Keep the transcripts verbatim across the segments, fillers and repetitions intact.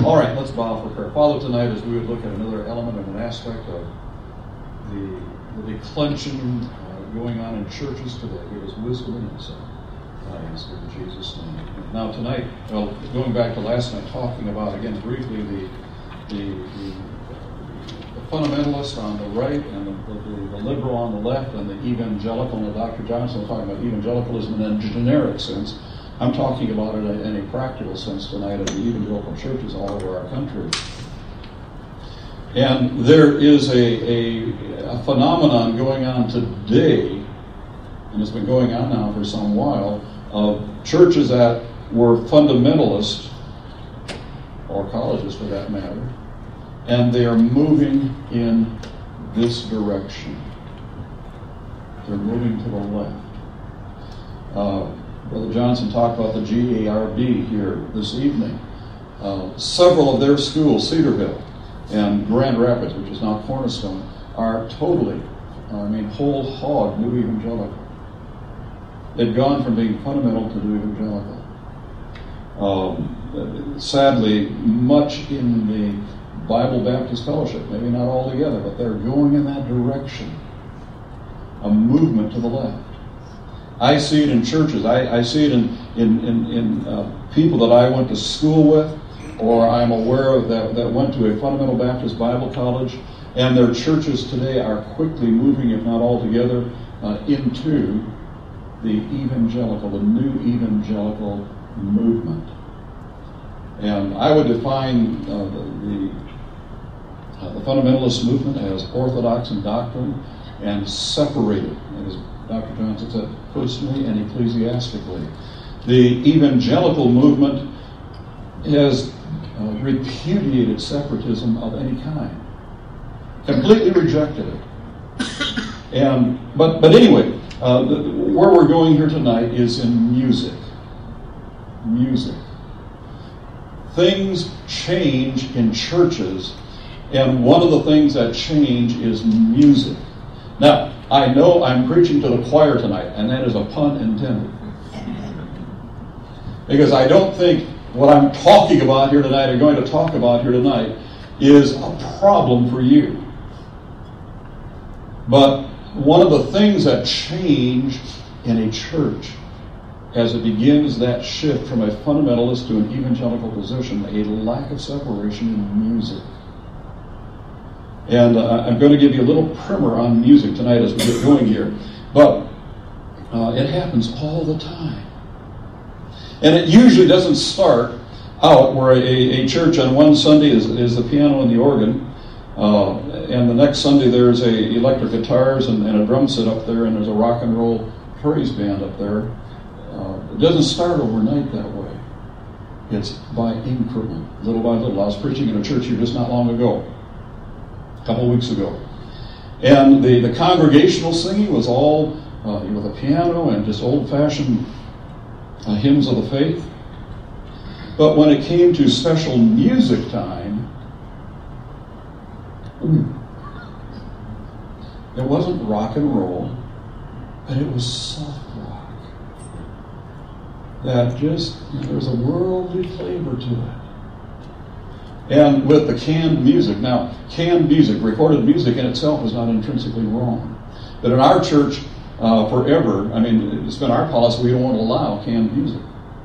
All right, let's bow for prayer. Father, tonight as we would look at another element and an aspect of the, the declension uh, going on in churches today, give us wisdom and insight. I ask it in Jesus' name. Now tonight, well, going back to last night, talking about, again, briefly, the the, the, the fundamentalist on the right and the, the, the liberal on the left and the evangelical, and Doctor Johnson was talking about evangelicalism in a generic sense. I'm talking about it in a practical sense tonight of the evangelical churches all over our country. And there is a, a, a phenomenon going on today, and it's been going on now for some while, of churches that were fundamentalist, or colleges for that matter, and they are moving in this direction. They're moving to the left. Uh, Brother Johnson talked about the G A R B here this evening. Uh, several of their schools, Cedarville and Grand Rapids, which is now Cornerstone, are totally, I mean, whole hog new evangelical. They've gone from being fundamental to new evangelical. Um, sadly, much in the Bible Baptist Fellowship, maybe not all together, but they're going in that direction. A movement to the left. I see it in churches. I, I see it in in, in, in uh, people that I went to school with, or I'm aware of that, that went to a fundamental Baptist Bible college, and their churches today are quickly moving, if not altogether, uh, into the evangelical, the new evangelical movement. And I would define uh, the, the, uh, the fundamentalist movement as orthodox in doctrine and separated, as Doctor Johnson said, personally and ecclesiastically. The evangelical movement has uh, repudiated separatism of any kind, completely rejected it. And but but anyway, uh, the, where we're going here tonight is in music. Music. Things change in churches, and one of the things that change is music. Now, I know I'm preaching to the choir tonight, and that is a pun intended. Because I don't think what I'm talking about here tonight, or going to talk about here tonight, is a problem for you. But one of the things that change in a church as it begins that shift from a fundamentalist to an evangelical position, a lack of separation in music. And uh, I'm going to give you a little primer on music tonight as we get going here. But uh, it happens all the time. And it usually doesn't start out where a, a church on one Sunday is, is the piano and the organ, uh, and the next Sunday there's a electric guitars and, and a drum set up there, and there's a rock and roll praise band up there. Uh, it doesn't start overnight that way. It's by increment, little by little. I was preaching in a church here just not long ago, a couple of weeks ago. And the, the congregational singing was all uh, with a piano and just old-fashioned uh, hymns of the faith. But when it came to special music time, it wasn't rock and roll, but it was soft rock. That just, you know, there was a worldly flavor to it. And with the canned music, now, canned music, recorded music in itself is not intrinsically wrong. But in our church, uh, forever, I mean, it's been our policy, we don't want to allow canned music.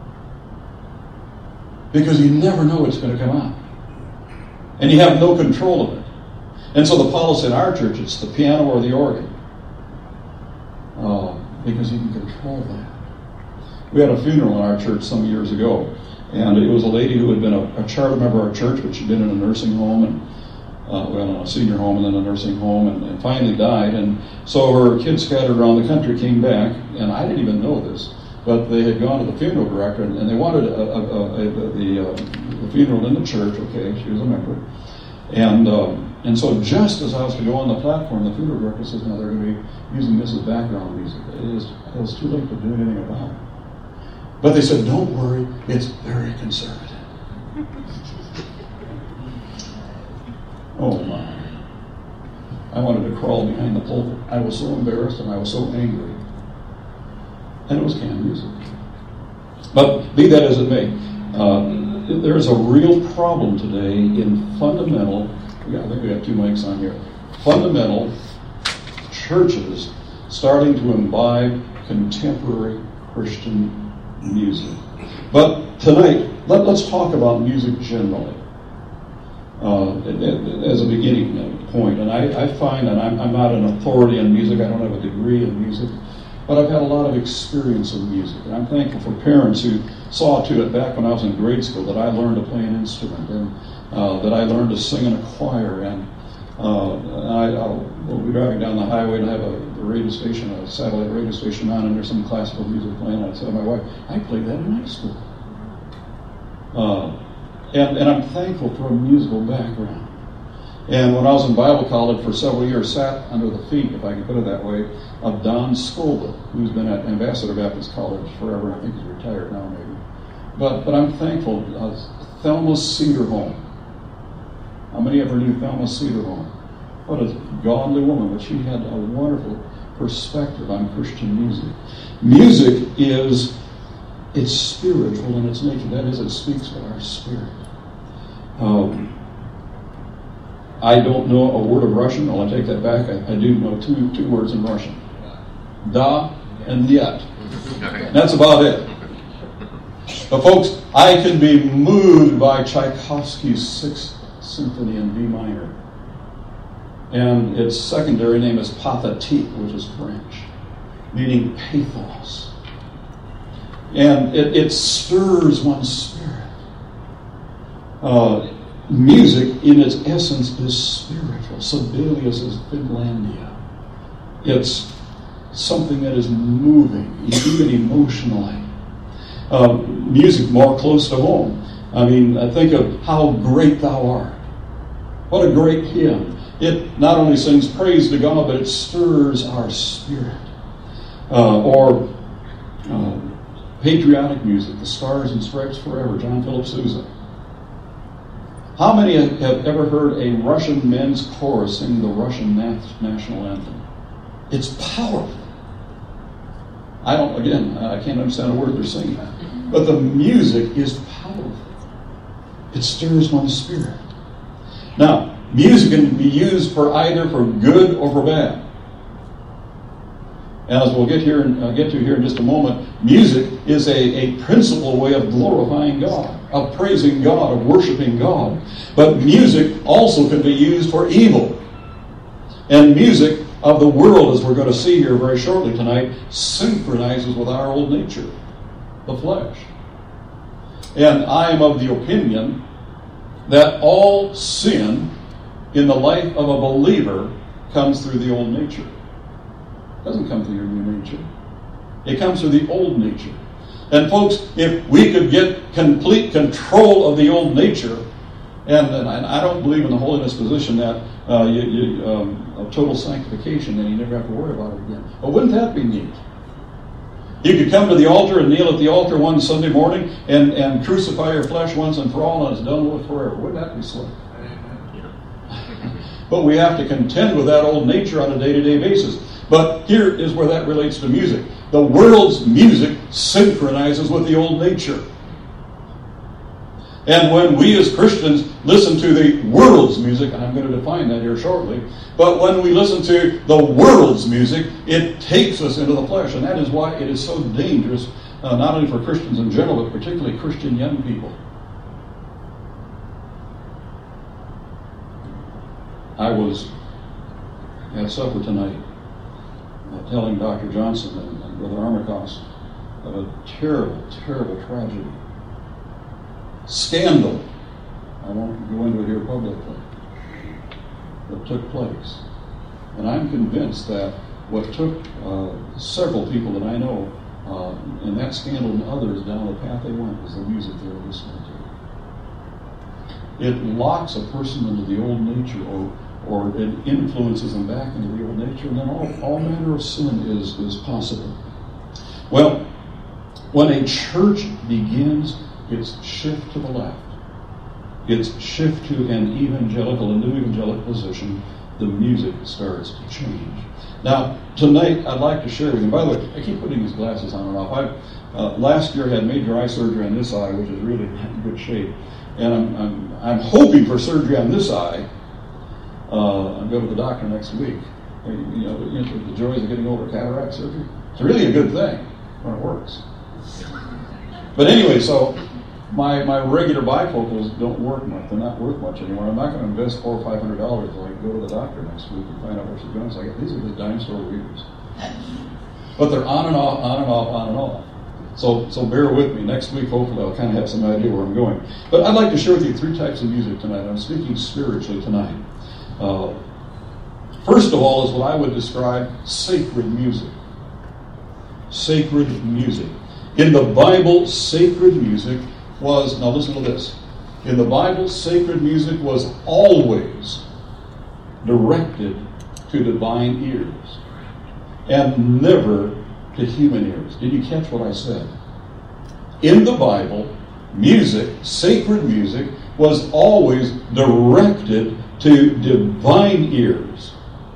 Because you never know what's going to come out. And you have no control of it. And so the policy in our church, it's the piano or the organ. Uh, because you can control that. We had a funeral in our church some years ago. And it was a lady who had been a, a charter member of our church, but she'd been in a nursing home, and uh, well, in a senior home and then a nursing home, and, and finally died. And so her kids scattered around the country came back, and I didn't even know this, but they had gone to the funeral director, and, and they wanted a, a, a, a, the, uh, the funeral in the church. Okay, she was a member. And um, and so just as I was to go on the platform, the funeral director says, now they're going to be using this as background music. It, is, it was too late to do anything about it. But they said, don't worry, it's very conservative. Oh my. I wanted to crawl behind the pulpit. I was so embarrassed and I was so angry. And it was canned music. But be that as it may, uh, there's a real problem today in fundamental, I think we have two mics on here, fundamental churches starting to imbibe contemporary Christian music. But tonight, let, let's talk about music generally uh, as a beginning point. And I, I find that I'm, I'm not an authority on music. I don't have a degree in music. But I've had a lot of experience in music. And I'm thankful for parents who saw to it back when I was in grade school that I learned to play an instrument and uh, that I learned to sing in a choir. And uh, I, I'll we'll be driving down the highway and I have a, a radio station, a satellite radio station on, and there's some classical music playing. And I said to my wife, I played that in high school. Uh, and, and I'm thankful for a musical background. And when I was in Bible college for several years, sat under the feet, if I can put it that way, of Don Skolda, who's been at Ambassador Baptist College forever. I think he's retired now, maybe. But but I'm thankful. Uh, Thelma Cedarholm. How many ever knew Thelma Cedarholm? What a godly woman, but she had a wonderful perspective on Christian music. Music is, it's spiritual in its nature. That is, it speaks to our spirit. Um, I don't know a word of Russian. Well, I take that back. I, I do know two two words in Russian. Da and yet. That's about it. But folks, I can be moved by Tchaikovsky's Sixth Symphony in B minor. And its secondary name is pathétique, which is French, meaning pathos. And it, it stirs one's spirit. Uh, music, in its essence, is spiritual. Sibelius is Finlandia. It's something that is moving, even emotionally. Uh, music more close to home. I mean, I think of How Great Thou Art. What a great hymn. It not only sings praise to God, but it stirs our spirit. Uh, or uh, patriotic music, The Stars and Stripes Forever, John Philip Sousa. How many have ever heard a Russian men's chorus sing the Russian national anthem? It's powerful. I don't, again, I can't understand a word they're singing, but the music is powerful. It stirs one's spirit. Now, music can be used for either for good or for bad. And as we'll get here, uh, get to here in just a moment, music is a, a principal way of glorifying God, of praising God, of worshiping God. But music also can be used for evil. And music of the world, as we're going to see here very shortly tonight, synchronizes with our old nature, the flesh. And I am of the opinion that all sin in the life of a believer comes through the old nature. It doesn't come through your new nature. It comes through the old nature. And folks, if we could get complete control of the old nature, and, and I don't believe in the holiness position that uh, you, you, um, of total sanctification, then you never have to worry about it again. But wouldn't that be neat? You could come to the altar and kneel at the altar one Sunday morning and, and crucify your flesh once and for all, and it's done with forever. Wouldn't that be slick? But we have to contend with that old nature on a day-to-day basis. But here is where that relates to music. The world's music synchronizes with the old nature. And when we as Christians listen to the world's music, and I'm going to define that here shortly, but when we listen to the world's music, it takes us into the flesh. And that is why it is so dangerous, uh, not only for Christians in general, but particularly Christian young people. I was at supper tonight uh, telling Doctor Johnson and, and Brother Armacost of a terrible, terrible tragedy. Scandal. I won't go into it here publicly. That took place. And I'm convinced that what took uh, several people that I know uh, in that scandal and others down the path they went was the music they were listening to. It locks a person into the old nature, or or it influences them back into the old nature, and then all, all manner of sin is, is possible. Well, when a church begins its shift to the left, its shift to an evangelical, a new evangelical position, the music starts to change. Now, tonight I'd like to share with you. By the way, I keep putting these glasses on and off. I uh, last year had major eye surgery on this eye, which is really in good shape, and I'm I'm, I'm hoping for surgery on this eye. Uh, I'll go to the doctor next week. You know, you know, the joys of getting over cataract surgery. It's really a good thing when it works. But anyway, so my my regular bifocals don't work much. They're not worth much anymore. I'm not going to invest four or five hundred dollars so I can go to the doctor next week and find out what she's doing. So I get these are the dinosaur readers, but they're on and off, on and off, on and off. So so bear with me. Next week, hopefully, I'll kind of have some idea where I'm going. But I'd like to share with you three types of music tonight. I'm speaking spiritually tonight. Uh, first of all is what I would describe sacred music. Sacred music. In the Bible, sacred music was, now listen to this. In the Bible, sacred music was always directed to divine ears and never to human ears. Did you catch what I said? In the Bible, music, sacred music, was always directed to divine ears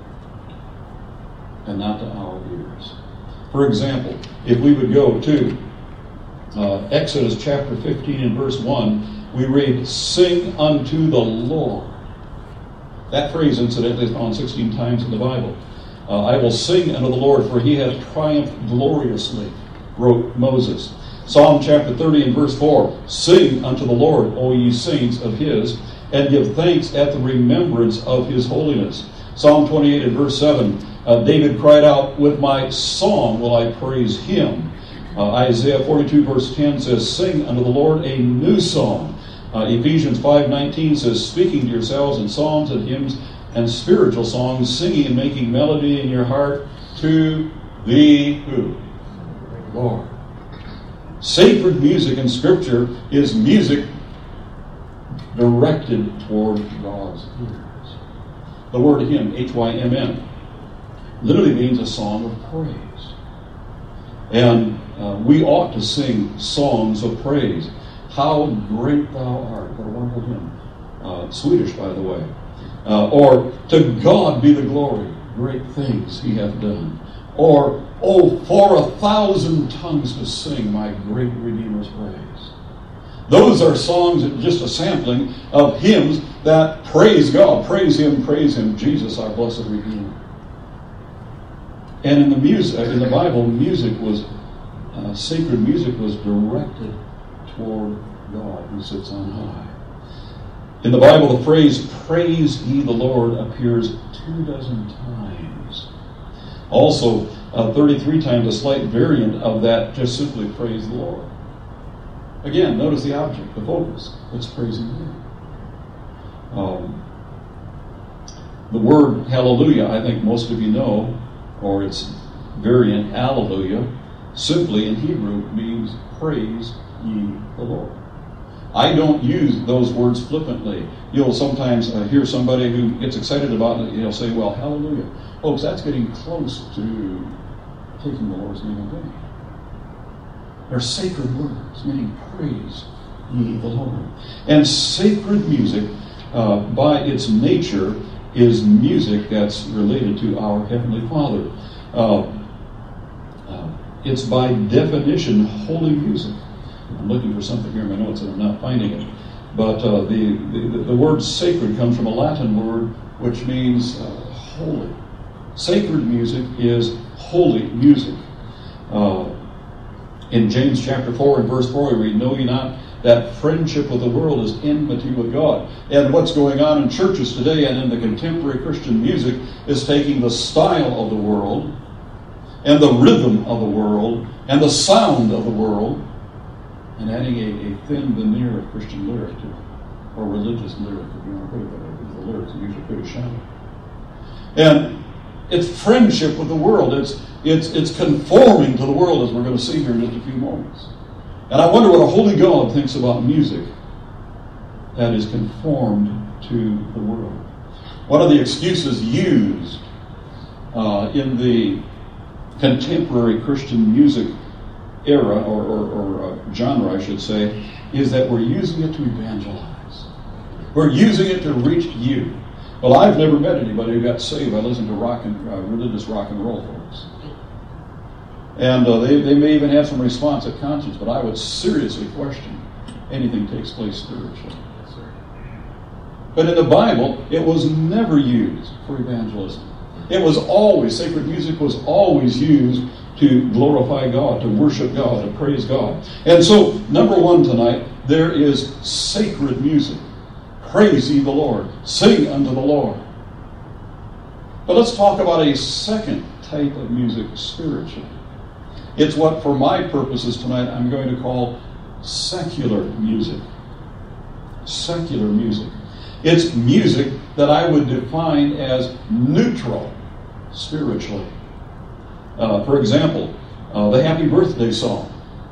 and not to our ears. For example, if we would go to uh, Exodus chapter fifteen and verse one, we read, "Sing unto the Lord." That phrase, incidentally, is found sixteen times in the Bible. Uh, "I will sing unto the Lord, for he hath triumphed gloriously," wrote Moses. Psalm chapter thirty and verse four, "Sing unto the Lord, O ye saints of his, and give thanks at the remembrance of his holiness." Psalm twenty-eight and verse seven, uh, David cried out, "With my song will I praise him." Uh, Isaiah forty-two verse ten says, "Sing unto the Lord a new song." Uh, Ephesians five nineteen says, "Speaking to yourselves in psalms and hymns and spiritual songs, singing and making melody in your heart to the who? Lord." Sacred music in Scripture is music directed toward God's ears. The word hymn, H Y M N, literally means a song of praise. And uh, we ought to sing songs of praise. "How great thou art." What a wonderful hymn. Uh, Swedish, by the way. Uh, or, "To God be the glory, great things he hath done." Or, "Oh, for a thousand tongues to sing my great Redeemer's praise." Those are songs, just a sampling of hymns that praise God. Praise him, praise him, Jesus, our blessed Redeemer. And in the music, in the Bible, music was, uh, sacred music was directed toward God who sits on high. In the Bible, the phrase, "Praise ye the Lord," appears two dozen times. Also, uh, thirty-three times, a slight variant of that, just simply "Praise the Lord." Again, notice the object, the focus. It's praising him. Um, the word hallelujah, I think most of you know, or its variant, alleluia, simply in Hebrew means praise ye the Lord. I don't use those words flippantly. You'll sometimes uh, hear somebody who gets excited about it, you know, say, "Well, hallelujah." Folks, that's getting close to taking the Lord's name in vain. They're sacred words, meaning praise ye the Lord. And sacred music, uh, by its nature, is music that's related to our Heavenly Father. Uh, uh, it's by definition holy music. I'm looking for something here in my notes and I'm not finding it. But uh, the, the, the word sacred comes from a Latin word which means uh, holy. Sacred music is holy music. Uh, in James chapter four and verse four, we read, "Know ye not that friendship with the world is enmity with God?" And what's going on in churches today and in the contemporary Christian music is taking the style of the world and the rhythm of the world and the sound of the world and adding a, a thin veneer of Christian lyric to it, or religious lyric, if you want to put it that way, because the lyrics are usually pretty shallow. And it's friendship with the world. It's it's it's conforming to the world, as we're going to see here in just a few moments. And I wonder what a holy God thinks about music that is conformed to the world. One of the excuses used uh, in the contemporary Christian music era, or, or, or uh, genre, I should say, is that we're using it to evangelize. We're using it to reach you. Well, I've never met anybody who got saved by listening to rock and uh, religious rock and roll, folks. And uh, they, they may even have some response at conscience, but I would seriously question anything takes place spiritually. But in the Bible, it was never used for evangelism. It was always, sacred music was always used to glorify God, to worship God, to praise God. And so, number one tonight, there is sacred music. Praise ye the Lord. Sing unto the Lord. But let's talk about a second type of music spiritually. It's what, for my purposes tonight, I'm going to call secular music. Secular music. It's music that I would define as neutral spiritually. Uh, for example, uh, the Happy Birthday song.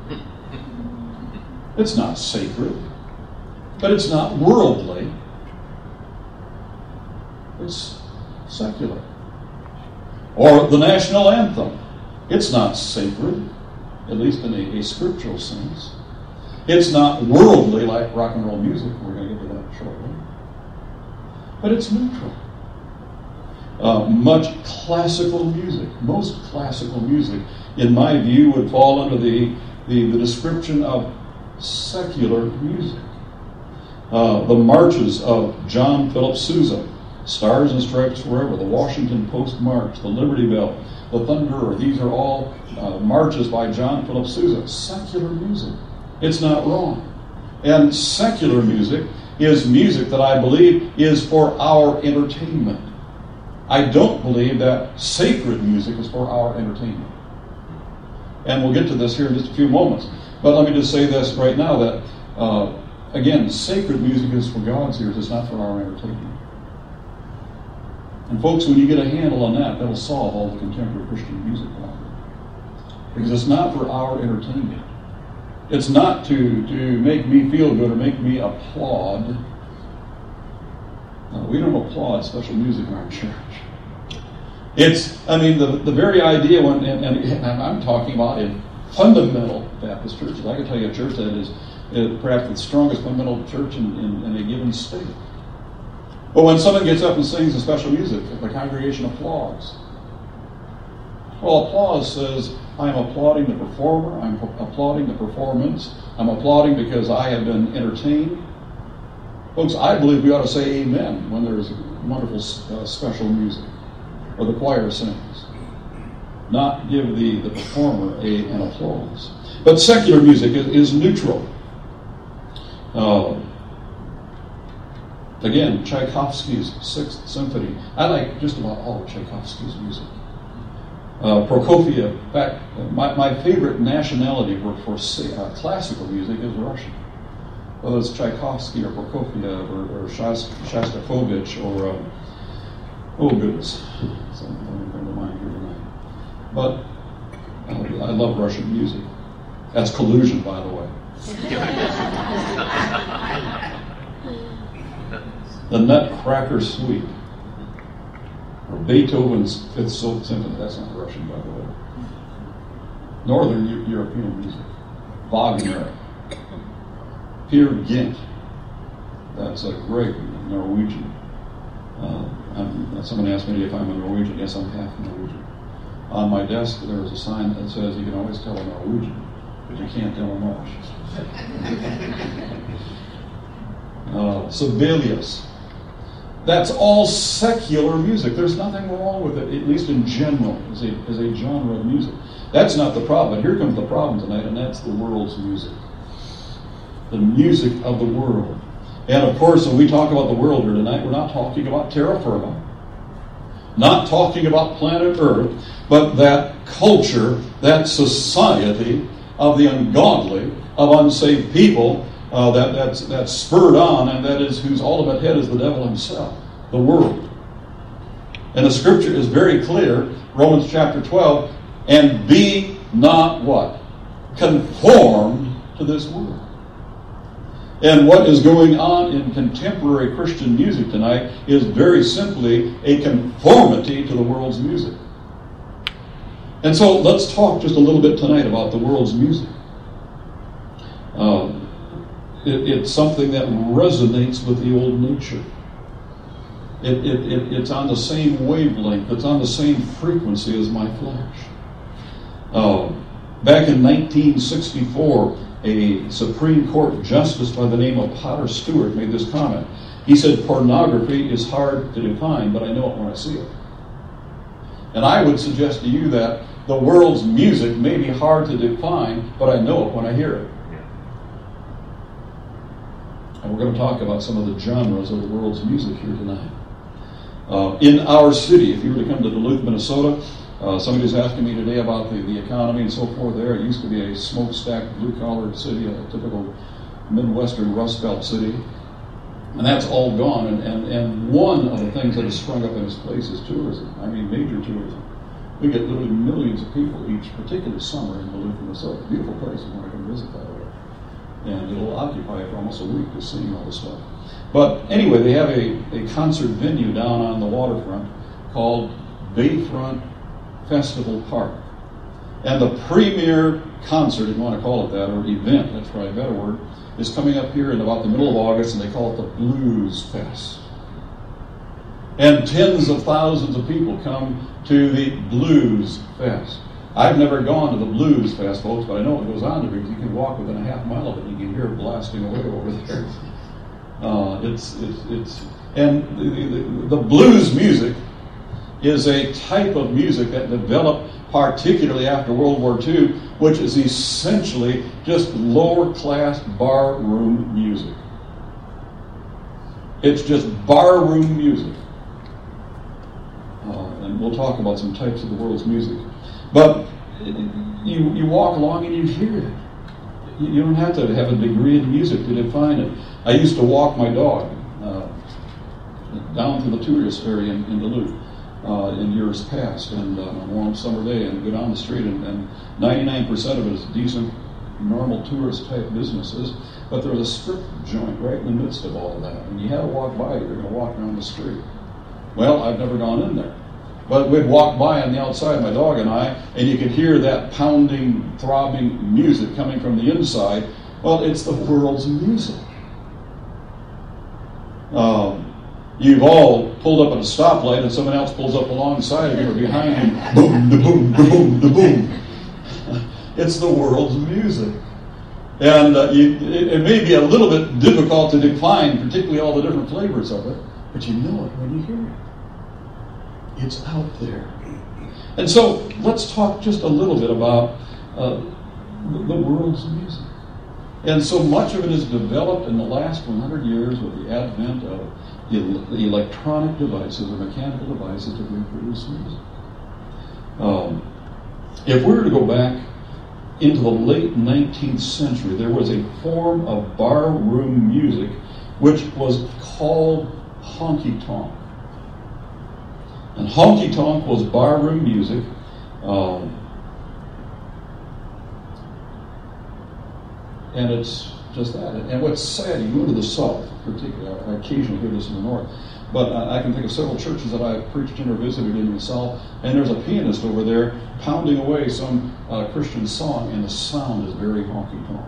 It's not sacred, but it's not worldly. It's secular. Or the national anthem. It's not sacred, at least in a, a scriptural sense. It's not worldly like rock and roll music. We're going to get to that shortly. But it's neutral. Uh, much classical music, most classical music, in my view, would fall under the, the, the description of secular music. Uh, the marches of John Philip Sousa, Stars and Stripes Forever, the Washington Post March, the Liberty Bell, the Thunderer, these are all uh, marches by John Philip Sousa. Secular music. It's not wrong. And secular music is music that I believe is for our entertainment. I don't believe that sacred music is for our entertainment. And we'll get to this here in just a few moments. But let me just say this right now that, uh, again, sacred music is for God's ears. It's not for our entertainment. And folks, when you get a handle on that, that'll solve all the contemporary Christian music problem. Because it's not for our entertainment. It's not to, to make me feel good or make me applaud. No, we don't applaud special music in our church. It's, I mean, the, the very idea, when, and, and I'm talking about in fundamental Baptist churches. I can tell you a church that is uh, perhaps the strongest fundamental church in, in, in a given state. But when someone gets up and sings the special music, the congregation applauds. Well, applause says, I'm applauding the performer, I'm applauding the performance, I'm applauding because I have been entertained. Folks, I believe we ought to say amen when there's wonderful uh, special music, or the choir sings. Not give the, the performer a, an applause. But secular music is, is neutral. Uh, again, Tchaikovsky's Sixth Symphony. I like just about all of Tchaikovsky's music. Uh, Prokofiev. In fact, my, my favorite nationality for, for uh, classical music is Russian. Whether it's Tchaikovsky or Prokofiev or, or Shostakovich or, um, oh goodness, something coming to mind here tonight. But uh, I love Russian music. That's collusion, by the way. The Nutcracker Suite. Or Beethoven's Fifth Symphony. That's not Russian, by the way. Northern U- European music. Wagner. Peer Gynt. That's a great Norwegian. Uh, I'm, someone asked me if I'm a Norwegian. Yes, I'm half Norwegian. On my desk, there is a sign that says you can always tell a Norwegian, but you can't tell a Welsh. uh, Sibelius. That's all secular music. There's nothing wrong with it, at least in general, as a, as a genre of music. That's not the problem. But here comes the problem tonight, and that's the world's music. The music of the world. And of course, when we talk about the world here tonight, we're not talking about terra firma, not talking about planet Earth, but that culture, that society of the ungodly, of unsaved people, uh, that, that's, that's spurred on, and that is whose ultimate head is the devil himself, the world. And the scripture is very clear, Romans chapter twelve, and be not what? Conformed to this world. And what is going on in contemporary Christian music tonight is very simply a conformity to the world's music. And so let's talk just a little bit tonight about the world's music. Um, it, it's something that resonates with the old nature. It, it, it, it's on the same wavelength. It's on the same frequency as my flesh. Uh, back in nineteen sixty-four, a Supreme Court justice by the name of Potter Stewart made this comment. He said, pornography is hard to define, but I know it when I see it. And I would suggest to you that the world's music may be hard to define, but I know it when I hear it. And we're going to talk about some of the genres of the world's music here tonight. Uh, in our city, if you were to come to Duluth, Minnesota, uh, somebody was asking me today about the, the economy and so forth there. It used to be a smokestack, blue-collar city, a typical Midwestern Rust Belt city. And that's all gone. And, and, and one of the things that has sprung up in its place is tourism. I mean, major tourism. We get literally millions of people each particular summer in Duluth, Minnesota. Beautiful place if you want to come visit, by the way. And it'll occupy for almost a week just seeing all this stuff. But anyway, they have a, a concert venue down on the waterfront called Bayfront Festival Park. And the premier concert, if you want to call it that, or event, that's probably a better word, is coming up here in about the middle of August, and they call it the Blues Fest. And tens of thousands of people come to the Blues Fest. I've never gone to the Blues Fest, folks, but I know what goes on there because you can walk within a half mile of it and you can hear it blasting away over there. Uh, it's, it's, it's, and the, the, the blues music is a type of music that developed particularly after World War Two, which is essentially just lower-class bar-room music. It's just bar-room music. Uh, and we'll talk about some types of the world's music. But you, you walk along and you hear it. You don't have to have a degree in music to define it. I used to walk my dog uh, down to the tourist area in, in Duluth uh, in years past, and uh, on a warm summer day, and go down the street, and, and ninety-nine percent of it is decent, normal tourist-type businesses, but there was a strip joint right in the midst of all of that, and you had to walk by it. You're going to walk around the street. Well, I've never gone in there. But we'd walk by on the outside, my dog and I, and you could hear that pounding, throbbing music coming from the inside. Well, it's the world's music. Um, you've all pulled up at a stoplight and someone else pulls up alongside of you or behind you. Boom, da boom, da boom, da boom. It's the world's music. And uh, you, it, it may be a little bit difficult to define, particularly all the different flavors of it, but you know it when you hear it. It's out there. And so let's talk just a little bit about uh, the world's music. And so much of it is developed in the last one hundred years with the advent of the electronic devices or mechanical devices that reproduce music. Um, if we were to go back into the late nineteenth century, there was a form of bar-room music which was called honky-tonk. And honky-tonk was barroom music. Um, and it's just that. And what's sad, you go to the South, particularly, I occasionally hear this in the North, but I, I can think of several churches that I've preached in or visited in the South, and there's a pianist over there pounding away some uh, Christian song, and the sound is very honky-tonk.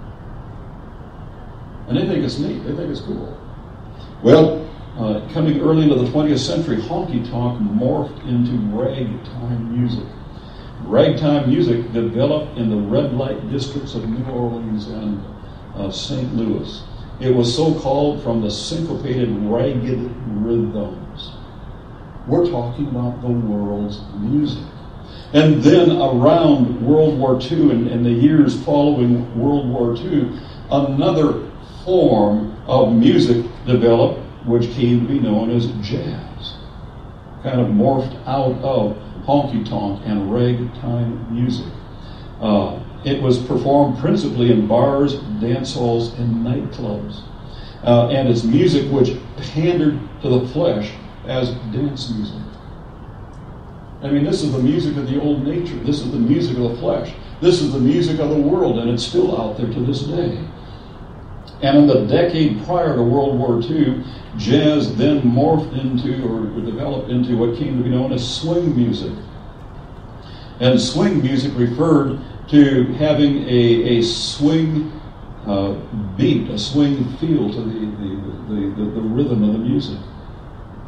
And they think it's neat. They think it's cool. Well, Uh, coming early into the twentieth century, honky-tonk morphed into ragtime music. Ragtime music developed in the red light districts of New Orleans and uh, Saint Louis. It was so called from the syncopated, ragged rhythms. We're talking about the world's music. And then around World War Two and, and the years following World War Two, another form of music developed, which came to be known as jazz, kind of morphed out of honky-tonk and ragtime music. Uh, it was performed principally in bars, dance halls, and nightclubs. Uh, and it's music which pandered to the flesh as dance music. I mean, this is the music of the old nature. This is the music of the flesh. This is the music of the world, and it's still out there to this day. And in the decade prior to World War Two, jazz then morphed into or developed into what came to be known as swing music. And swing music referred to having a, a swing uh, beat, a swing feel to the, the, the, the, the rhythm of the music.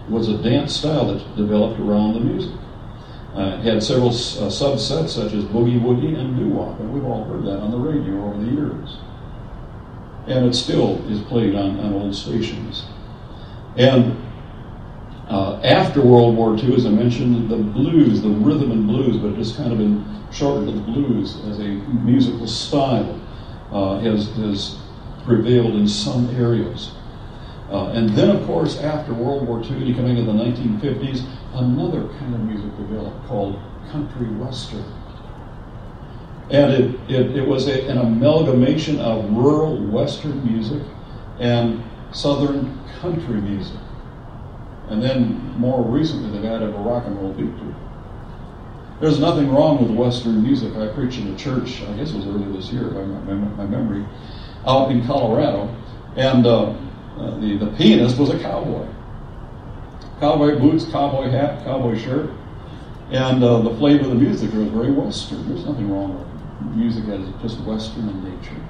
was a dance style that developed around the music. Uh, it had several uh, subsets such as boogie woogie and doo-wop, and we've all heard that on the radio over the years. And it still is played on, on old stations. And uh, after World War Two, as I mentioned, the blues, the rhythm and blues, but just kind of been shortened to the blues as a musical style, uh, has, has prevailed in some areas. Uh, and then, of course, after World War Two, you come into the nineteen fifties, another kind of music developed called country western. And it, it, it was a, an amalgamation of rural western music and southern country music. And then more recently they've added a rock and roll beat to it. There's nothing wrong with western music. I preached in a church, I guess it was earlier this year, by my, my memory, out in Colorado. And uh, uh, the, the pianist was a cowboy. Cowboy boots, cowboy hat, cowboy shirt. And uh, the flavor of the music was very western. There's nothing wrong with music that is just western in nature.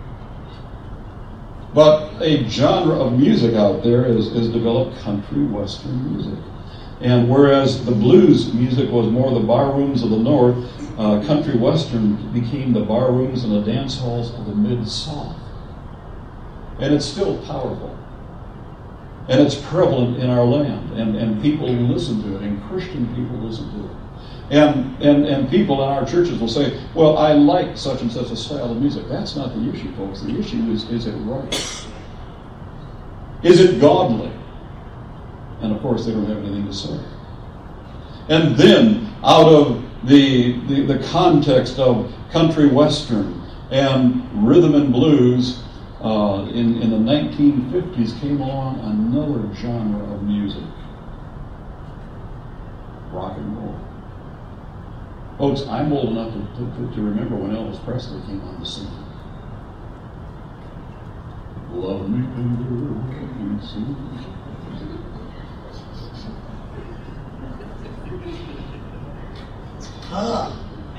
But a genre of music out there is, is developed country western music. And whereas the blues music was more the bar rooms of the North, uh, country western became the bar rooms and the dance halls of the Mid-South. And it's still powerful. And it's prevalent in our land. And, and people listen to it, and Christian people listen to it. And, and and people in our churches will say, well, I like such and such a style of music. That's not the issue, folks. The issue is, is it right? Is it godly? And of course, they don't have anything to say. And then, out of the, the, the context of country western and rhythm and blues, uh, in, in the nineteen fifties came along another genre of music. Rock and roll. Folks, I'm old enough to, to, to remember when Elvis Presley came on the scene. Love me tender, you see. Huh.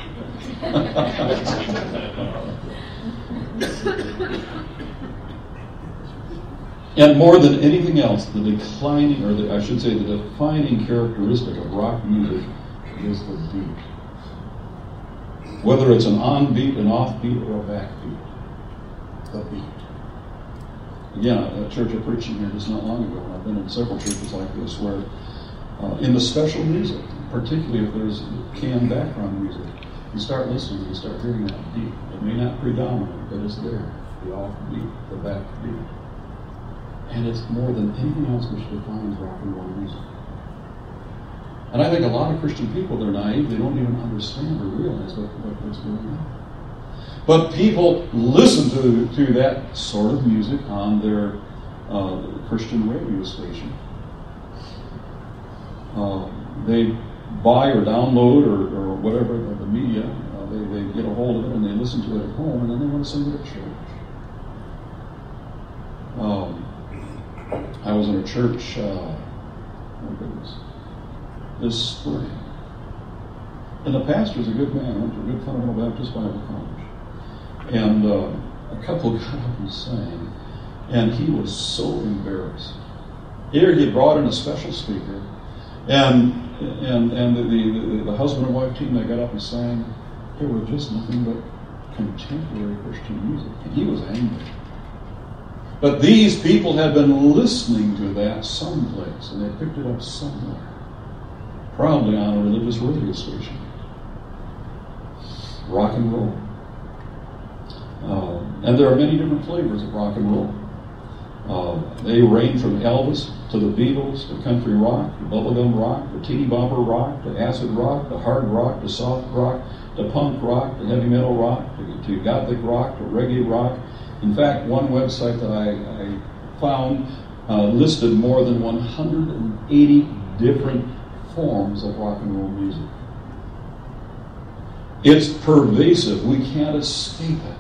And more than anything else, the declining, or the, I should say, the defining characteristic of rock music is the beat. Whether it's an on-beat, an off-beat, or a backbeat. The beat. Again, a church I preached in here just not long ago, and I've been in several churches like this, where uh, in the special music, particularly if there's canned background music, you start listening, you start hearing that beat. It may not predominate, but it's there. The off-beat, the backbeat. And it's more than anything else which defines rock and roll music. And I think a lot of Christian people, they're naive, they don't even understand or realize what, what, what's going on. But people listen to, to that sort of music on their uh, Christian radio station. Uh, they buy or download or, or whatever the, the media, uh, they, they get a hold of it and they listen to it at home, and then they want to sing it at church. Um, I was in a church, uh, oh goodness, this spring. And the pastor's a good man. I went to a good fundamental Baptist Bible college. And uh, a couple got up and sang, and he was so embarrassed. Here he had brought in a special speaker, and and and the, the, the husband and wife team, they got up and sang. It was just nothing but contemporary Christian music, and he was angry. But these people had been listening to that someplace, and they picked it up somewhere, probably on a religious radio station. Rock and roll. Uh, and there are many different flavors of rock and roll. Uh, they range from Elvis to the Beatles to country rock, to bubblegum rock, to teeny bopper rock, to acid rock, to hard rock, to soft rock, to punk rock, to heavy metal rock, to, to gothic rock, to reggae rock. In fact, one website that I, I found uh, listed more than one hundred eighty different forms of rock and roll music. It's pervasive. We can't escape it.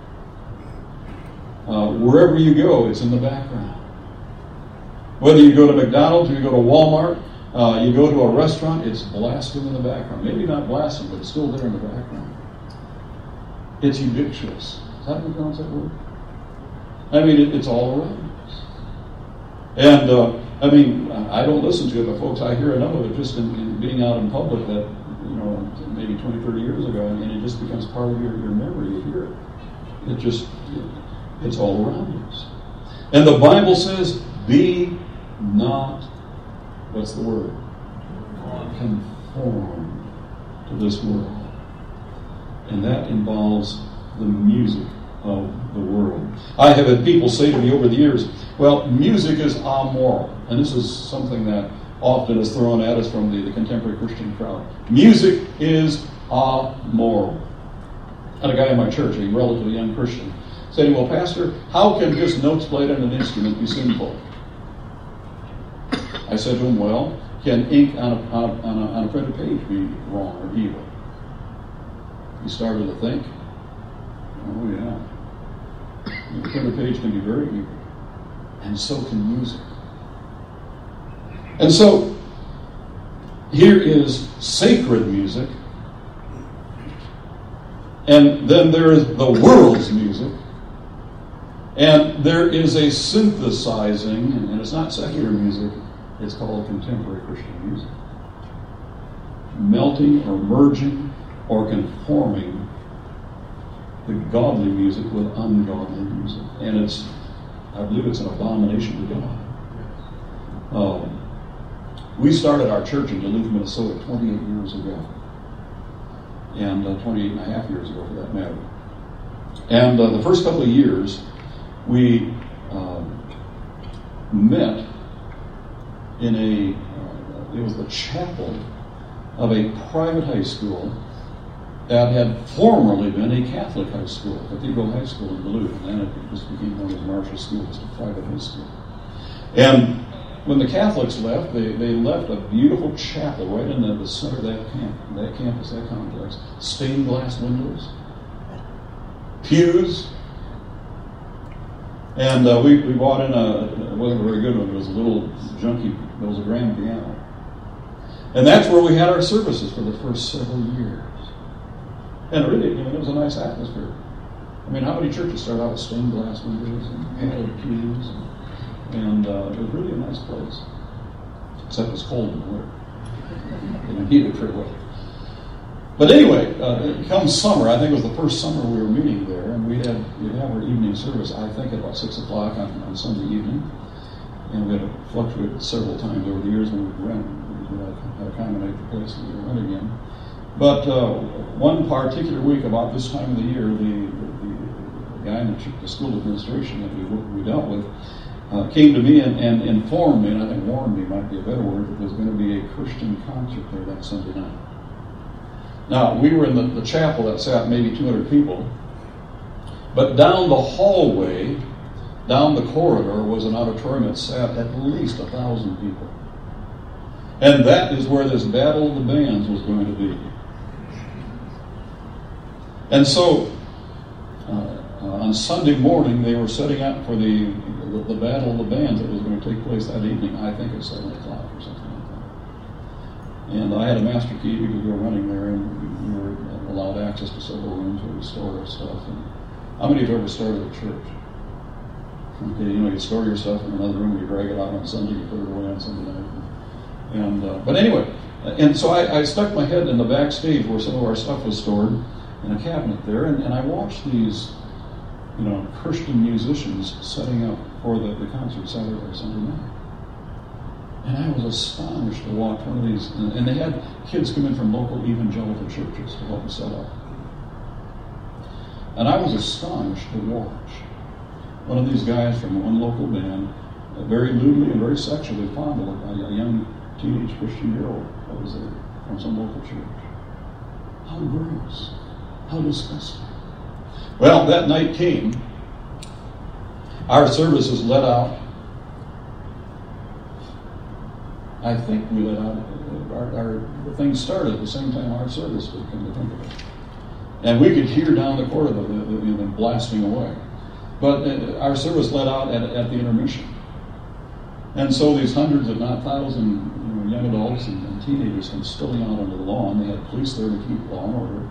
Uh, wherever you go, it's in the background. Whether you go to McDonald's or you go to Walmart, uh, you go to a restaurant, it's blasting in the background. Maybe not blasting, but it's still there in the background. It's ubiquitous. Is that what pronounce that word? I mean, it, it's all around us. And, uh, I mean, uh, I don't listen to it, but folks, I hear enough of it just in, in being out in public that, you know, maybe twenty, thirty years ago, and it just becomes part of your, your memory. You hear it. It just, it, it's all around us. And the Bible says, be not, what's the word? Conformed to this world. And that involves the music of the world. I have had people say to me over the years, well, music is amoral. And this is something that often is thrown at us from the, the contemporary Christian crowd. Music is amoral. I had a guy in my church, a relatively young Christian, saying, well, Pastor, how can just notes played on an instrument be sinful? I said to him, well, can ink on a, on a, on a, on a printed page be wrong or evil? He started to think, oh yeah, the printed page can be very evil. And so can music. And so, here is sacred music, and then there is the world's music, and there is a synthesizing, and it's not secular music, it's called contemporary Christian music. Melting or merging or conforming the godly music with ungodly music. And it's, I believe it's an abomination to God. Um, we started our church in Duluth, Minnesota twenty-eight years ago. And uh, twenty-eight and a half years ago, for that matter. And uh, the first couple of years, we uh, met in a, uh, it was the chapel of a private high school that had formerly been a Catholic high school, Cathedral High School in Duluth, and then it just became known as Marshall School, just a private high school. And when the Catholics left, they, they left a beautiful chapel right in the, the center of that camp, that campus, that complex. Stained glass windows, pews, and uh, we, we bought in a, it wasn't a very good one, it was a little junky, it was a grand piano. And that's where we had our services for the first several years. And really, you know, it was a nice atmosphere. I mean, how many churches start out with stained glass windows and padded pews? And, and uh, it was really a nice place. Except it was cold in the winter. They didn't heat it very well. But anyway, uh, come summer, I think it was the first summer we were meeting there, and we had we'd have our evening service, I think, at about six o'clock on, on Sunday evening. And we had to fluctuate several times over the years when we rent. We had to accommodate the place that we were renting in. But uh, one particular week, about this time of the year, the, the, the guy in the, the school administration that we, we dealt with uh, came to me and, and informed me, and I think warned me might be a better word, that there's going to be a Christian concert there that Sunday night. Now, we were in the, the chapel that sat maybe two hundred people, but down the hallway, down the corridor, was an auditorium that sat at least a thousand people. And that is where this Battle of the Bands was going to be. And so, uh, uh, on Sunday morning, they were setting up for the, the the Battle of the Bands that was going to take place that evening. I think at seven o'clock or something like that. And I had a master key because we were running there, and we were allowed access to several rooms where we store our stuff. And how many of you have ever started a church? Okay, you know, you store your stuff in another room, you drag it out on Sunday, you put it away on Sunday night. And uh, but anyway, and so I, I stuck my head in the backstage where some of our stuff was stored, in a cabinet there, and, and I watched these, you know, Christian musicians setting up for the, the concert Saturday or Sunday night. And I was astonished to watch one of these, and, and they had kids come in from local evangelical churches to help them set up. And I was astonished to watch one of these guys from one local band, uh, very lewdly and very sexually fondle a, a young teenage Christian girl that was there from some local church. How gross. How disgusting. Well, that night came. Our services let out. I think we let out, our, our the thing started at the same time our service did, come to think of it. And we could hear down the corridor the, the, the, them blasting away. But uh, our service let out at, at the intermission. And so these hundreds, if not thousands, you know, young adults and, and teenagers came spilling out onto the lawn. They had police there to keep law and order.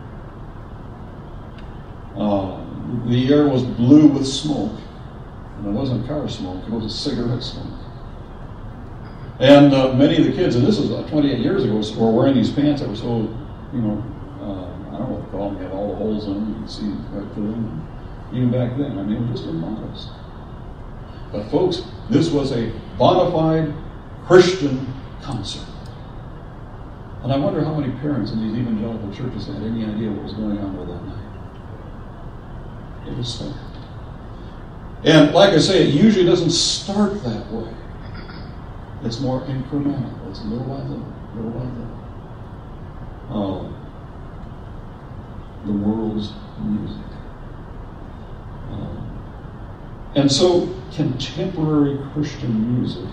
Uh, the air was blue with smoke, and it wasn't car smoke, it was cigarette smoke. And uh, many of the kids, and this was uh, twenty-eight years ago, were wearing these pants that were so, you know, uh, I don't know what to call them, they have all the holes in them, you can see right through them. Even back then, I mean, it was just immodest. But folks, this was a bona fide Christian concert. And I wonder how many parents in these evangelical churches had any idea what was going on there that night. It was sad. And like I say, it usually doesn't start that way. It's more incremental. It's little by little, little by little. Uh, the world's music. Uh, and so, contemporary Christian music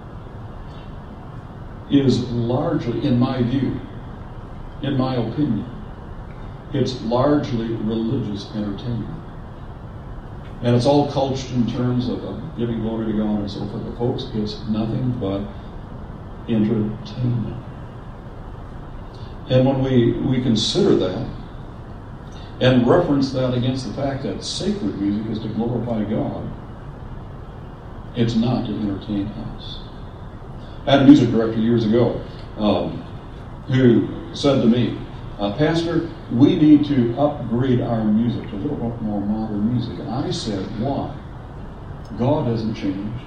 is largely, in my view, in my opinion, it's largely religious entertainment. And it's all couched in terms of uh, giving glory to God and so forth. But folks, it's nothing but entertainment. And when we, we consider that and reference that against the fact that sacred music is to glorify God, it's not to entertain us. I had a music director years ago um, who said to me, uh, Pastor, we need to upgrade our music to a little bit more modern music. And I said, why? God hasn't changed.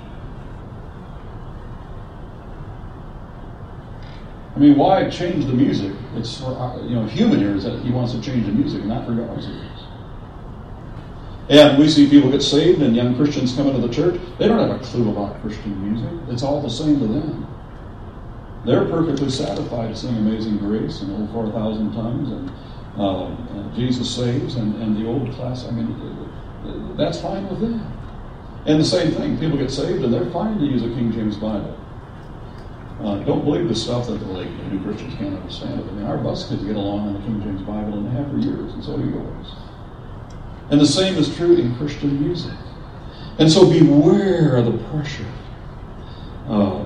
I mean, why change the music? It's for our, you know, human ears that he wants to change the music, not for God's ears. And we see people get saved and young Christians come into the church. They don't have a clue about Christian music. It's all the same to them. They're perfectly satisfied to sing Amazing Grace and Old four thousand Tongues and uh, uh, Jesus Saves and, and the old class. I mean, that's fine with them. And the same thing, people get saved and they're fine to use a King James Bible. Uh, don't believe the stuff that the like, new Christians can't understand it. I mean, our bus kids get along on the King James Bible and they have for years, and so do yours. And the same is true in Christian music. And so beware of the pressure. Uh,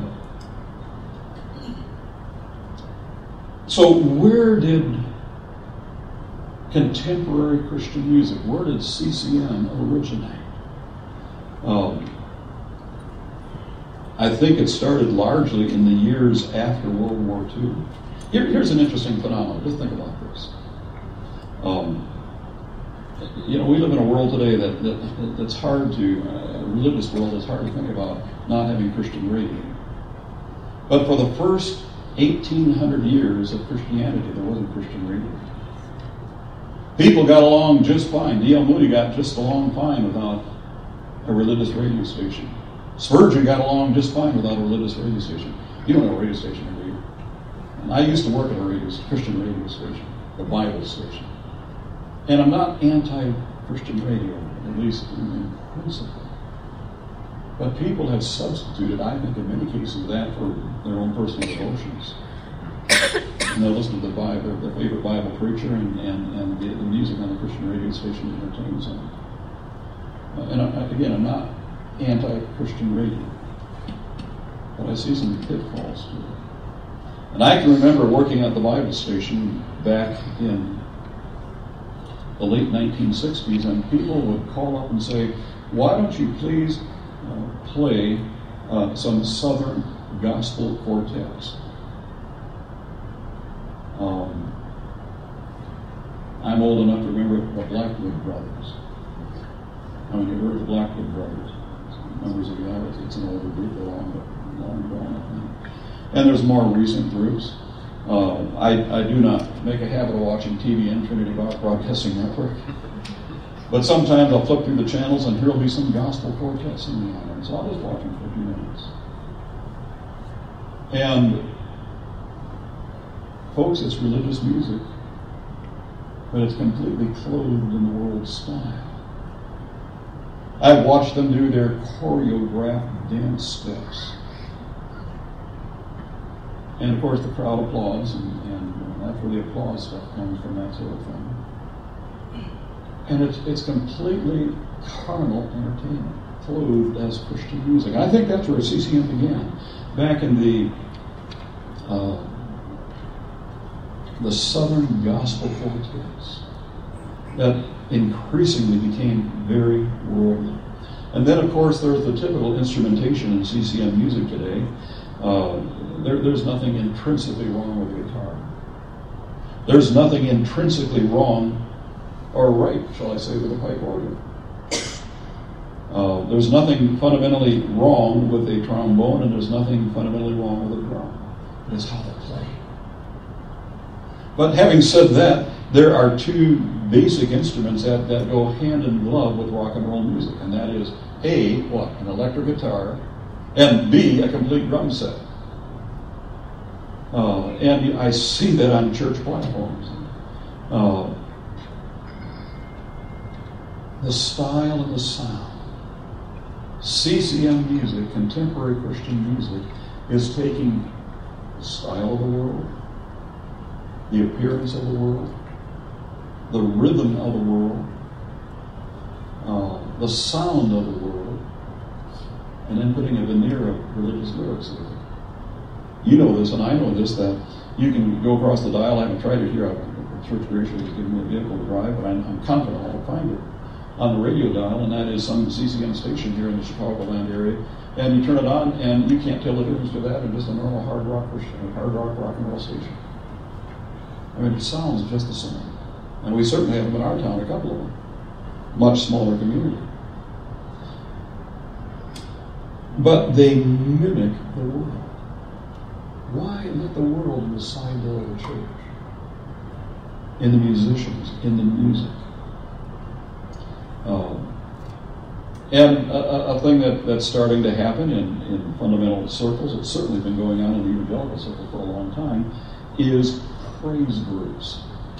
so where did contemporary Christian music, where did C C M originate? Um, I think it started largely in the years after World War Two. Here, here's an interesting phenomenon. Just think about this. Um, You know, we live in a world today that, that that's hard to, uh, a religious world that's hard to think about not having Christian radio. But for the first eighteen hundred years of Christianity, there wasn't Christian radio. People got along just fine. D L Moody got just along fine without a religious radio station. Spurgeon got along just fine without a religious radio station. You don't have a radio station, do you? And I used to work at a radio, Christian radio station, the Bible station. And I'm not anti-Christian radio, at least in principle. But people have substituted, I think in many cases, that for their own personal devotions. And they'll listen to the Bible, their favorite Bible preacher and, and, and the, the music on the Christian radio station entertains them. Uh, and I, again, I'm not anti-Christian radio. But I see some pitfalls to it. And I can remember working at the Bible station back in the late nineteen sixties, and people would call up and say, why don't you please uh, play uh, some Southern gospel quartets? Um, I'm old enough to remember the Blackwood Brothers. How many have heard of the Blackwood Brothers? Members of the Irish, it's an older group, they're long, long gone, I think. And there's more recent groups. Uh, I, I do not make a habit of watching T V in Trinity Broadcasting Network. But sometimes I'll flip through the channels and here will be some gospel quartets in the honor. So I'll just watch them for a few minutes. And folks, it's religious music, but it's completely clothed in the world's style. I've watched them do their choreographed dance steps. And of course the crowd applauds, and, and that's where the applause stuff comes from, that sort of thing. And it's, it's completely carnal entertainment, clothed as Christian music. I think that's where C C M began, back in the uh, the Southern gospel quartets that increasingly became very worldly. And then, of course, there's the typical instrumentation in C C M music today. Uh, there's nothing intrinsically wrong with the guitar. There's nothing intrinsically wrong or right, shall I say, with the pipe organ. Uh, there's nothing fundamentally wrong with a trombone, and there's nothing fundamentally wrong with a drum. It's how they play. But having said that, there are two basic instruments that, that go hand in glove with rock and roll music, and that is A, what? An electric guitar, and B, a complete drum set. Uh, and I see that on church platforms. Uh, the style and the sound. C C M music, contemporary Christian music, is taking the style of the world, the appearance of the world, the rhythm of the world, uh, the sound of the world, and then putting a veneer of religious lyrics with it. You know this, and I know this, that you can go across the dial. I haven't tried it here. Church graciously has given me a vehicle to drive, but I'm, I'm confident I'll find it on the radio dial, and that is some C C M station here in the Chicagoland area. And you turn it on, and you can't tell the difference between that and just a normal hard rock, hard rock, rock and roll station. I mean, it sounds just the same. And we certainly have them in our town, a couple of them. Much smaller community. But they mimic the world. Why let the world in the side door of the church? In the musicians, in the music. Um, and a, a thing that, that's starting to happen in, in fundamental circles, it's certainly been going on in the evangelical circle for a long time, is praise groups.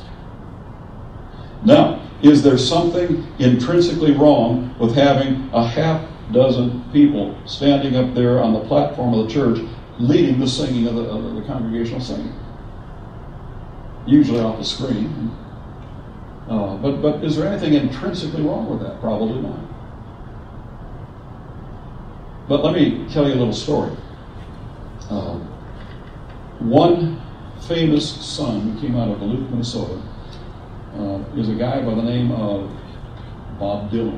Now, is there something intrinsically wrong with having a half dozen people standing up there on the platform of the church leading the singing of the, of the congregational singing? Usually off the screen. Uh, but, but is there anything intrinsically wrong with that? Probably not. But let me tell you a little story. Uh, one famous son who came out of Duluth, Minnesota, uh, is a guy by the name of Bob Dylan.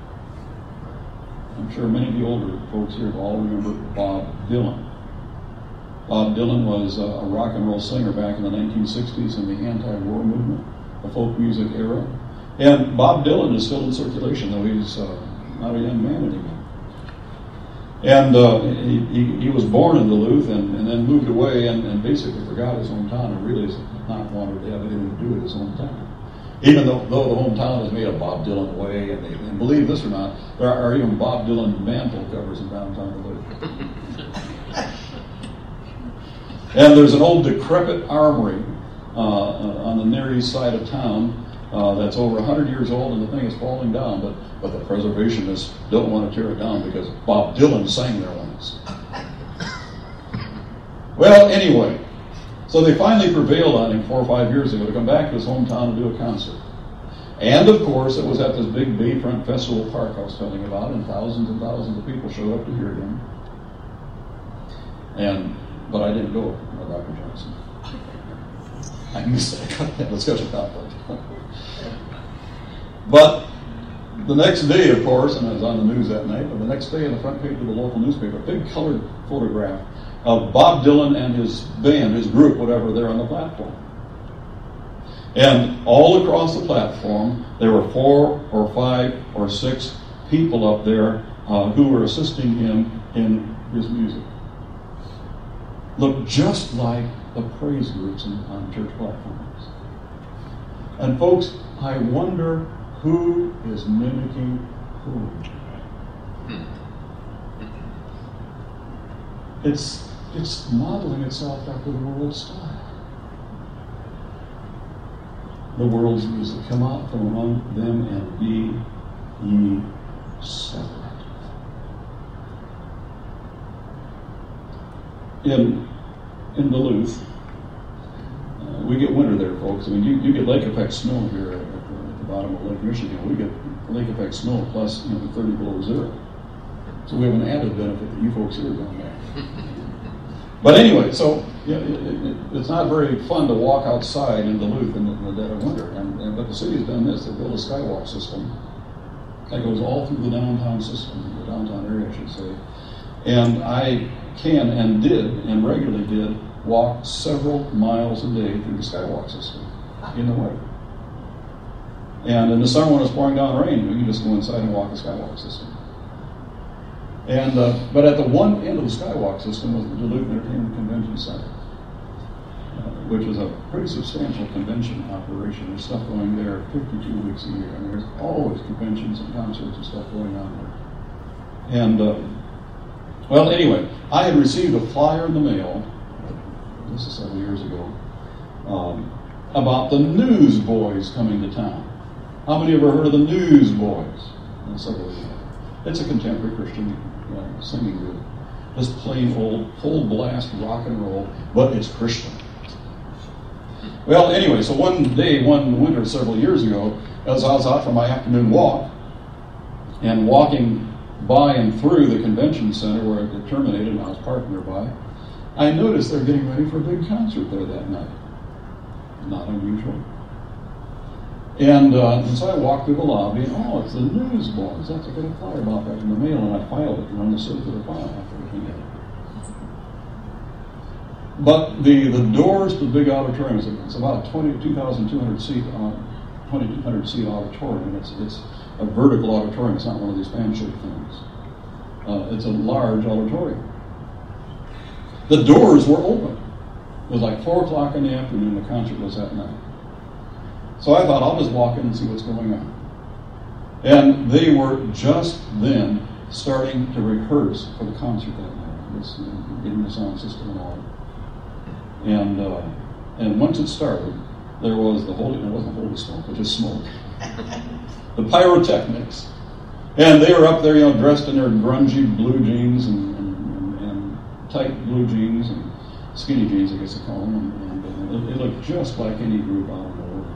I'm sure many of the older folks here all remember Bob Dylan. Bob Dylan was a, a rock and roll singer back in the nineteen sixties in the anti-war movement, the folk music era. And Bob Dylan is still in circulation, though he's uh, not a young man anymore. And uh, he, he, he was born in Duluth and, and then moved away and, and basically forgot his hometown and really has not wanted to have anything to do with his hometown. Even though, though the hometown is made of Bob Dylan way, and, they, and believe this or not, there are even Bob Dylan mantle covers in downtown Duluth. And there's an old decrepit armory uh, on the Near East side of town uh, that's over one hundred years old, and the thing is falling down, but, but the preservationists don't want to tear it down because Bob Dylan sang there once. Well, anyway, so they finally prevailed on him four or five years ago to come back to his hometown and do a concert. And, of course, it was at this big Bayfront Festival Park I was telling you about, and thousands and thousands of people showed up to hear him. And But I didn't go with Doctor Johnson. I missed it. I got that discussion conflict. But the next day, of course, and I was on the news that night, but the next day on the front page of the local newspaper, a big colored photograph of Bob Dylan and his band, his group, whatever, there on the platform. And all across the platform, there were four or five or six people up there uh, who were assisting him in his music. Look just like the praise groups in, on church platforms. And folks, I wonder who is mimicking who. It's it's modeling itself after the world's style. The world's music. Come out from among them and be ye separate. In in Duluth, uh, we get winter there, folks. I mean, you, you get lake effect snow here at, at, the, at the bottom of Lake Michigan. We get lake effect snow plus, you know, thirty below zero. So we have an added benefit that you folks here don't have. But anyway, so you know, it, it, it's not very fun to walk outside in Duluth in the, in the dead of winter. And, and but the city's done this. They built a skywalk system that goes all through the downtown system, the downtown area, I should say. And I can and did and regularly did walk several miles a day through the skywalk system in the winter. And in the summer when it's pouring down rain, you can just go inside and walk the skywalk system. And uh, but at the one end of the skywalk system was the Duluth Entertainment Convention Center, uh, which is a pretty substantial convention operation. There's stuff going there fifty-two weeks a year. I mean, there's always conventions and concerts and stuff going on there. And uh, well, anyway, I had received a flyer in the mail. This is several years ago, um, about the Newsboys coming to town. How many have ever heard of the Newsboys? And several of you have. It's a contemporary Christian uh, singing group. Just plain old, full blast rock and roll, but it's Christian. Well, anyway, so one day, one winter several years ago, as I was out for my afternoon walk, and walking by and through the convention center where it terminated, and I was parked nearby, I noticed they're getting ready for a big concert there that night. Not unusual. And, uh, and so I walked through the lobby, and oh, it's the Newsboys. That's a good flyer about that in the mail, and I filed it on the circular file after looking at it. But the, the doors to the big auditorium, it's about a twenty-two thousand two hundred seat uh, twenty-two hundred seat auditorium. It's it's a vertical auditorium. It's not one of these fan-shaped things. Uh, it's a large auditorium. The doors were open. It was like four o'clock in the afternoon. The concert was that night. So I thought, I'll just walk in and see what's going on. And they were just then starting to rehearse for the concert that night, this, you know, getting the sound system and all. And uh, and once it started, there was the holy, there wasn't holy smoke, but just smoke. The pyrotechnics. And they were up there, you know, dressed in their grungy blue jeans and, and, and, and tight blue jeans and skinny jeans, I guess they call them. And, and, and it, it looked just like any group out in the world.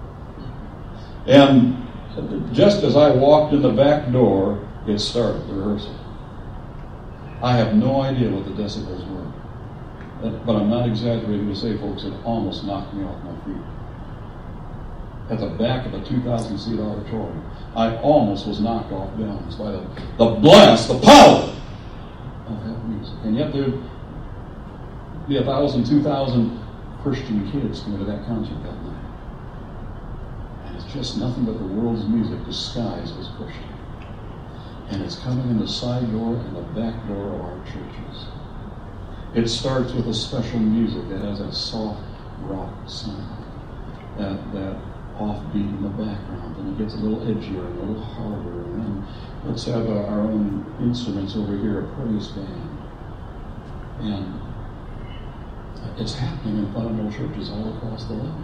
And just as I walked in the back door, it started, the rehearsal. I have no idea what the decibels were. But I'm not exaggerating to say, folks, it almost knocked me off my feet. At the back of a two thousand seat auditorium, I almost was knocked off balance by the, the blast, the power of that music. And yet there'd be a thousand, two thousand Christian kids coming to that concert that night. Just nothing but the world's music disguised as Christian. And it's coming in the side door and the back door of our churches. It starts with a special music that has that soft rock sound, that, that offbeat in the background, and it gets a little edgier and a little harder. And then let's have our, our own instruments over here, a praise band. And it's happening in fundamental churches all across the land.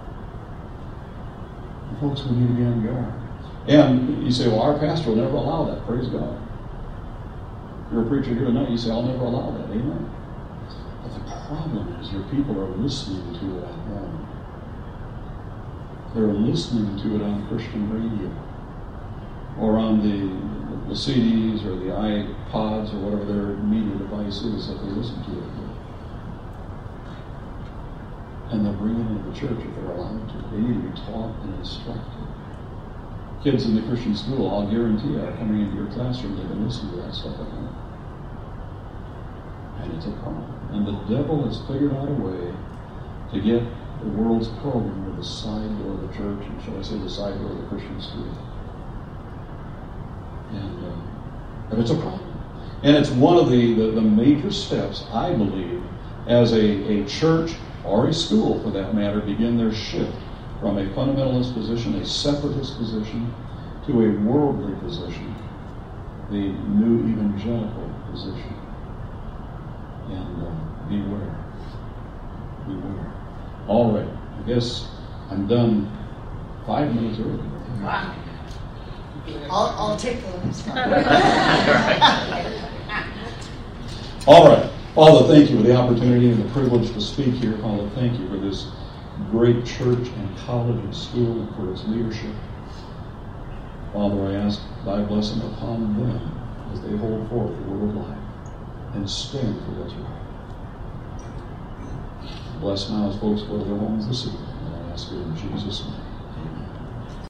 Folks, we need to be on guard. And you say, well, our pastor will never allow that. Praise God. If you're a preacher here tonight, you say, I'll never allow that. Amen. But the problem is your people are listening to it at home. They're listening to it on Christian radio or on the, the C Ds or the iPods or whatever their media device is that they listen to it with. And they'll bring it into the church if they're allowed to. They need to be taught and instructed. Kids in the Christian school, I'll guarantee, are coming into your classroom, they've been listening to that stuff at home. And it's a problem. And the devil has figured out a way to get the world's program to the side door of the church, and shall I say the side door of the Christian school. And uh, but it's a problem. And it's one of the, the, the major steps, I believe, as a, a church or a school, for that matter, begin their shift from a fundamentalist position, a separatist position, to a worldly position, the new evangelical position. And uh, beware. Beware. All right, I guess I'm done five minutes early. Wow. I'll, I'll take the last one. All right. Father, thank you for the opportunity and the privilege to speak here. Father, thank you for this great church and college and school and for its leadership. Father, I ask thy blessing upon them as they hold forth the word of life and stand for what's right. Bless now as folks go to their homes this evening. And I ask it in Jesus' name.